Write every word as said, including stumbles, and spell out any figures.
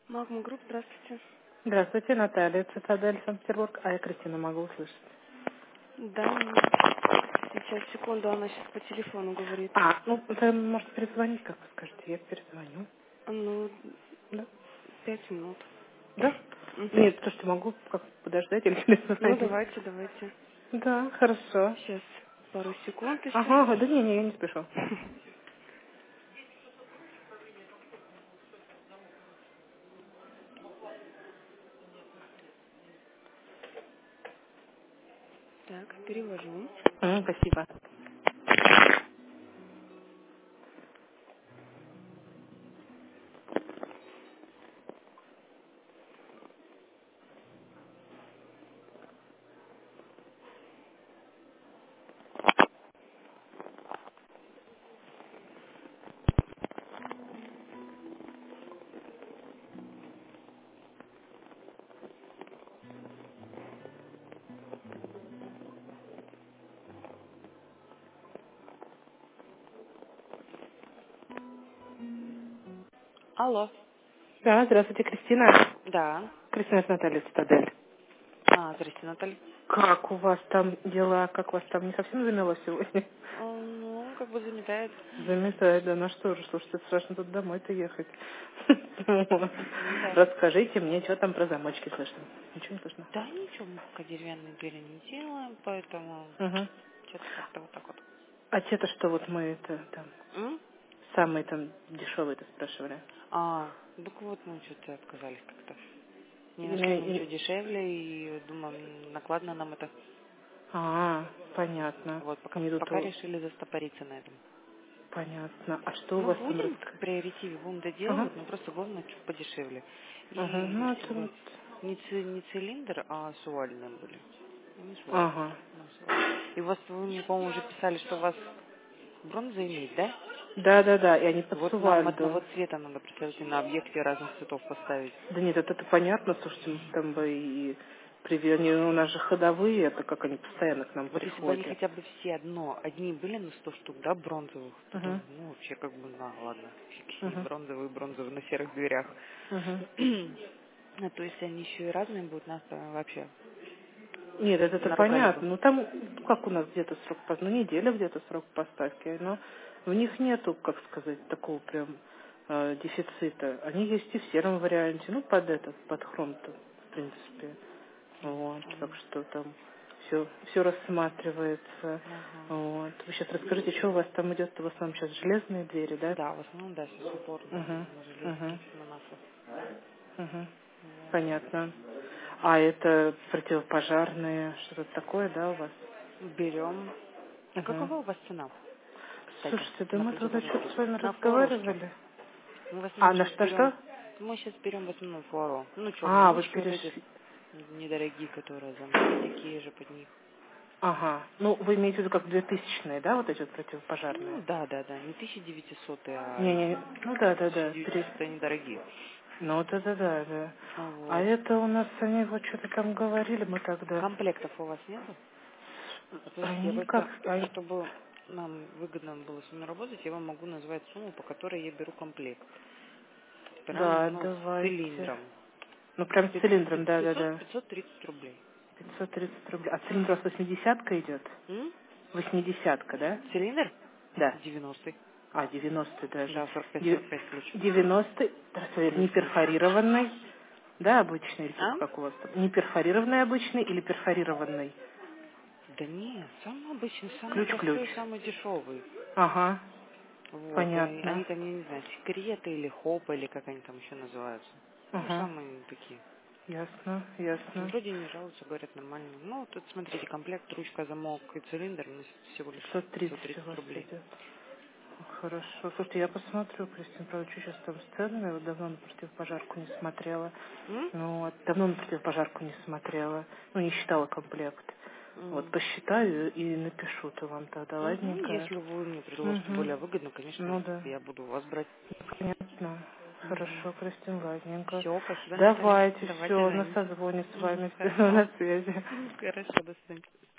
Магма Групп, здравствуйте. Здравствуйте, Наталья, Цитадель, Санкт-Петербург. А я Кристина могу услышать. Да, м, сейчас, секунду, она сейчас по телефону говорит. А, ну, вы можете перезвонить, как вы скажете, я перезвоню. Ну, Да? пять минут. Да? Мгм. Нет, слушайте, могу как подождать или Ну, перезвонить. давайте, давайте. Да, хорошо. Сейчас, пару секунд еще. Ага, да не, не, я не спешу. Так, перевожу. М, спасибо. Алло. Да, здравствуйте, Кристина. Да. Кристина, это Наталья, Цитадель. А, здрасте, Наталья. Как у вас там дела? Как у вас там не совсем замело сегодня? А, Ну, как бы заметает. Заметает, да, ну что же, слушайте, страшно тут домой-то ехать. Вот. Ну да. Расскажите мне, что там про замочки слышно? Ничего не слышно? Да ничего, мы пока деревянные двери не делаем, поэтому Угу. что-то как-то вот так вот. А те-то что вот мы это там, М? самые там дешевые-то спрашивали? А, так вот мы что-то отказались как-то. Не нашли И- ничего и- дешевле и думаем, накладно нам это. А, понятно. Вот, пока, Не тут пока у- решили застопориться на этом. понятно. А что у Ну, вас там будем в рассказать? приоритете, будем Ага. доделывать, но просто главное чуть подешевле. Ага. И Ну, это чтобы вот. не, ци- не цилиндр, а сувальные были. Ну, не сувальные. Ага. Ну, сувальные. И у вас, вы мне, по-моему, уже писали, что у вас бронза имеет, да? Да, да, да. И они под Вот нам Сувальду. одного цвета надо, представьте, на объекте разных цветов поставить. Да нет, это, это понятно, слушайте, мы там бы и привели, они у нас же ходовые, это как они постоянно к нам Вот если бы они приходят. хотя бы все одно, одни были на сто штук, да, бронзовых, то Угу, думаю, ну, вообще как бы, на, ладно, фиг с ним, угу, бронзовые, бронзовые на серых дверях. угу. А то если они еще и разные будут, нас то вообще Нет, это, это наругали бы. понятно. Ну там, ну, как у нас где-то срок, пос- ну неделя где-то срок поставки, но в них нету, как сказать, такого прям э, дефицита. Они есть и в сером варианте, ну под этот, под хром-то, в принципе. М, Вот, так Понял. что там все, все рассматривается. Ага. Вот. Вы сейчас расскажите, что у вас там идет? У вас там сейчас железные двери, да? Да, в основном, да, сейчас упор Угу, на, на угу, железки, на масло. угу. Вот. Понятно. А это противопожарные, что-то такое, да, у вас? Берем. А Угу. какова у вас цена, кстати, Слушайте, да на мы тогда что-то противопожарные? с вами На фуарошки. разговаривали. Мы в А, основном на сейчас что, берем, что? мы сейчас берем в основном фуаро. Ну, черные А, вы ручки вот эти перешли. недорогие, которые замки такие же под них. Ага. Ну, вы имеете в виду как двухтысячные, да, вот эти вот Ну, противопожарные? да, да, да, не тысяча девятьсот, а Не-не, эти ну да, да, да. тысяча девятьсот Пере- они дорогие. Ну, вот это да, да. А Вот. это у нас они вот что-то там говорили, мы тогда. Комплектов у вас нету? Слушайте, я Они как... просто, они- чтобы нам выгодно было с вами работать, я вам могу назвать сумму, по которой я беру комплект. Прям, Да, ну, с давайте. цилиндром. Ну, прям с Пи- пи- цилиндром, да, да, пятьсот, да. пятьсот тридцать рублей. пятьсот тридцать рублей. А цилиндр у вас восьмидесятка идет? М? Восьмидесятка, да? Цилиндр? Да. девяностый. А, девяностый даже. Да, сорок пять Де- сорок пять ключ. девяностый, здравствуйте, не Плюс ключ. перфорированный, да, обычный, или типа А? как у вас там? Не перфорированный обычный или перфорированный? Да нет, самый обычный, самый Ключ-ключ. простой, самый дешевый. Ага, Вот, и они, понятно. они там, я не знаю, секреты или хопы, или как они там еще называются. Ну, Ага, самые такие. ясно, Ну, ясно. вроде не жалуются, говорят, нормально. Ну, тут, смотрите, комплект, ручка, замок и цилиндр, ну, всего лишь пятьсот пятьсот тридцать у тридцать вас рублей. идет. Хорошо. Слушайте, я посмотрю, Кристина, правда, что сейчас там с ценами. Вот давно на противопожарку не смотрела. М? Ну, вот, давно на противопожарку не смотрела. Ну, не считала комплект. Вот, М. посчитаю и напишу-то вам тогда, Мгм. ладненько. Если вы мне предложите Угу. более выгодно, конечно, Ну да. я буду у вас брать. Понятно. Угу. Хорошо, Кристина, ладненько. Все, спасибо, Наталья. Давайте, Давайте все, на займемся. созвоне с Угу. вами, Хорошо. на связи. Хорошо, до свидания.